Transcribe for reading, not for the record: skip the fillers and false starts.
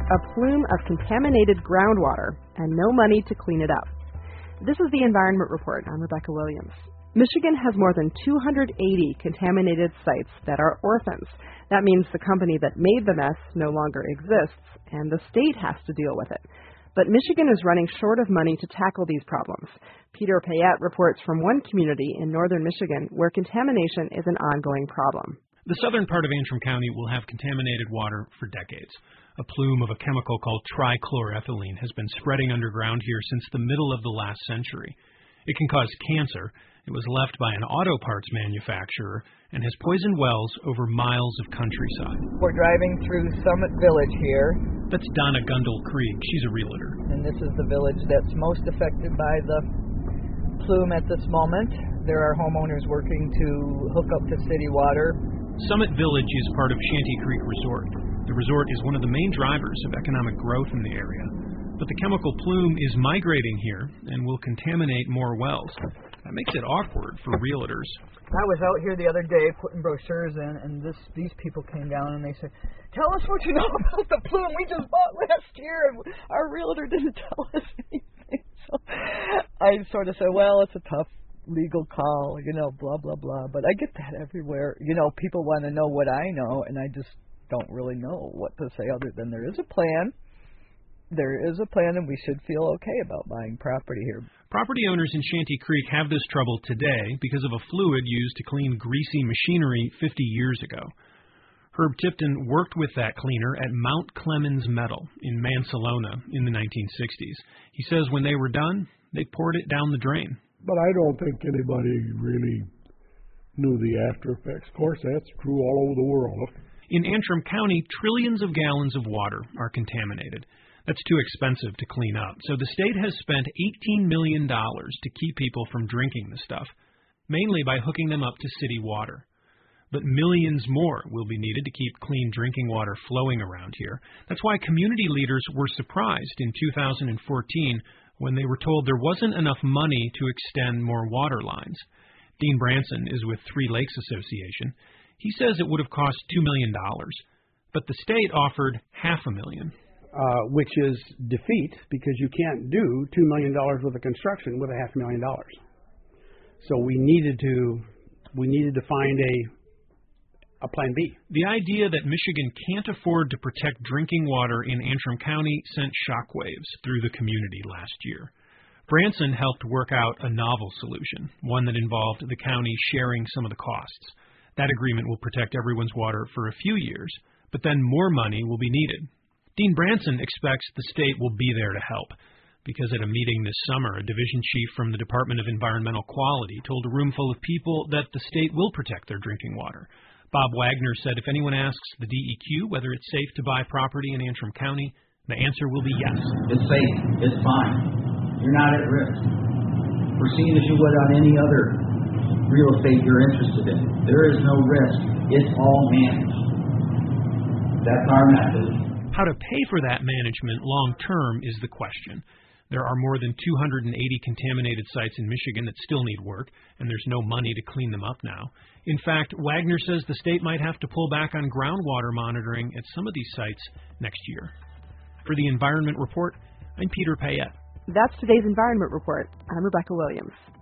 a plume of contaminated groundwater and no money to clean it up. This is the Environment Report. I'm Rebecca Williams. Michigan has more than 280 contaminated sites that are orphans. That means the company that made the mess no longer exists, and the state has to deal with it. But Michigan is running short of money to tackle these problems. Peter Payette reports from one community in northern Michigan where contamination is an ongoing problem. The southern part of Antrim County will have contaminated water for decades. A plume of a chemical called trichloroethylene has been spreading underground here since the middle of the last century. It can cause cancer. It was left by an auto parts manufacturer and has poisoned wells over miles of countryside. We're driving through Summit Village here. That's Donna Gundel-Krieg. She's a realtor. And this is the village that's most affected by the plume at this moment. There are homeowners working to hook up to city water. Summit Village is part of Shanty Creek Resort. The resort is one of the main drivers of economic growth in the area. But the chemical plume is migrating here and will contaminate more wells. That makes it awkward for realtors. I was out here the other day putting brochures in, and these people came down and they said, "Tell us what you know about the plume we just bought last year," and our realtor didn't tell us anything. So I sort of said, well, it's a tough legal call, blah, blah, blah. But I get that everywhere. People want to know what I know, and I just don't really know what to say other than there is a plan. There is a plan, and we should feel okay about buying property here. Property owners in Shanty Creek have this trouble today because of a fluid used to clean greasy machinery 50 years ago. Herb Tipton worked with that cleaner at Mount Clemens Metal in Mansalona in the 1960s. He says when they were done, they poured it down the drain. But I don't think anybody really knew the after effects. Of course, that's true all over the world. In Antrim County, trillions of gallons of water are contaminated. That's too expensive to clean up, so the state has spent $18 million to keep people from drinking the stuff, mainly by hooking them up to city water. But millions more will be needed to keep clean drinking water flowing around here. That's why community leaders were surprised in 2014 when they were told there wasn't enough money to extend more water lines. Dean Branson is with Three Lakes Association. He says it would have cost $2 million, but the state offered $500,000. Which is defeat because you can't do $2 million worth of construction with $500,000. So we needed to find a plan B. The idea that Michigan can't afford to protect drinking water in Antrim County sent shockwaves through the community last year. Branson helped work out a novel solution, one that involved the county sharing some of the costs. That agreement will protect everyone's water for a few years, but then more money will be needed. Dean Branson expects the state will be there to help, because at a meeting this summer, a division chief from the Department of Environmental Quality told a room full of people that the state will protect their drinking water. Bob Wagner said if anyone asks the DEQ whether it's safe to buy property in Antrim County, the answer will be yes. It's safe. It's fine. You're not at risk. Proceed as you would on any other real estate you're interested in. There is no risk. It's all managed. That's our method. How to pay for that management long-term is the question. There are more than 280 contaminated sites in Michigan that still need work, and there's no money to clean them up now. In fact, Wagner says the state might have to pull back on groundwater monitoring at some of these sites next year. For the Environment Report, I'm Peter Payette. That's today's Environment Report. I'm Rebecca Williams.